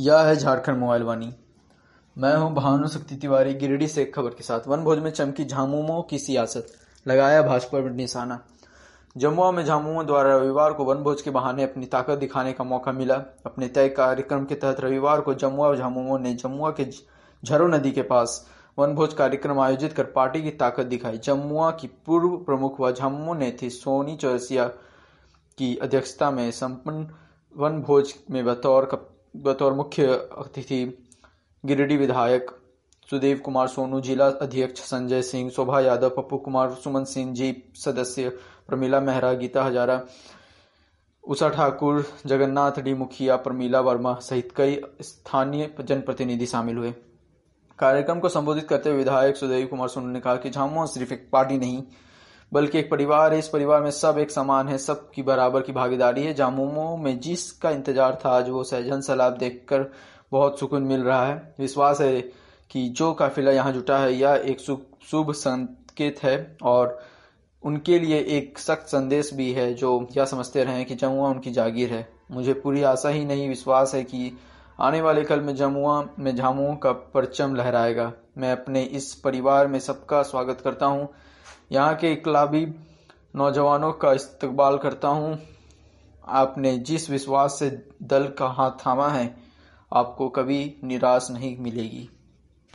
यह है झारखंड मोबाइल वाणी। मैं हूं भानु शक्ति तिवारी, गिरिडीह से एक खबर के साथ। वनभोज में चमकी झामुमो की सियासत, लगाया भाजपा पर निशाना। जमुआ में झामुमो द्वारा रविवार को वनभोज के बहाने अपनी ताकत दिखाने का मौका मिला। अपने तय कार्यक्रम के तहत रविवार को जमुआ झामुमो ने जमुआ के झरो नदी के पास वनभोज कार्यक्रम आयोजित कर पार्टी की ताकत दिखाई। जमुआ की पूर्व प्रमुख व झामुमो नेत्री सोनी चौरसिया की अध्यक्षता में संपन्न वनभोज में बतौर मुख्य अतिथि गिरिडीह विधायक सुदेव कुमार सोनू, जिला अध्यक्ष संजय सिंह, शोभा यादव, पप्पू कुमार, सुमन सिंह, जीप सदस्य प्रमीला मेहरा, गीता हजारा, उषा ठाकुर, जगन्नाथ डी मुखिया, प्रमीला वर्मा सहित कई स्थानीय जनप्रतिनिधि शामिल हुए। कार्यक्रम को संबोधित करते हुए विधायक सुदेव कुमार सोनू ने कहा कि झामुमो सिर्फ एक पार्टी नहीं बल्कि एक परिवार है। इस परिवार में सब एक समान है, सबकी बराबर की भागीदारी है। झामुमो में जिसका इंतजार था आज वो सहजन सैलाब देखकर बहुत सुकून मिल रहा है। विश्वास है कि जो काफिला यहाँ जुटा है यह एक शुभ संकेत है और उनके लिए एक सख्त संदेश भी है, जो यह समझते रहे कि जमुआ उनकी जागीर है। मुझे पूरी आशा ही नहीं विश्वास है कि आने वाले कल में जमुआ में झामुमो का परचम लहराएगा। मैं अपने इस परिवार में सबका स्वागत करता हूँ, यहाँ के इकलाबी नौजवानों का इस्तकबाल करता हूँ। आपने जिस विश्वास से दल का हाथ थामा है, आपको कभी निराश नहीं मिलेगी।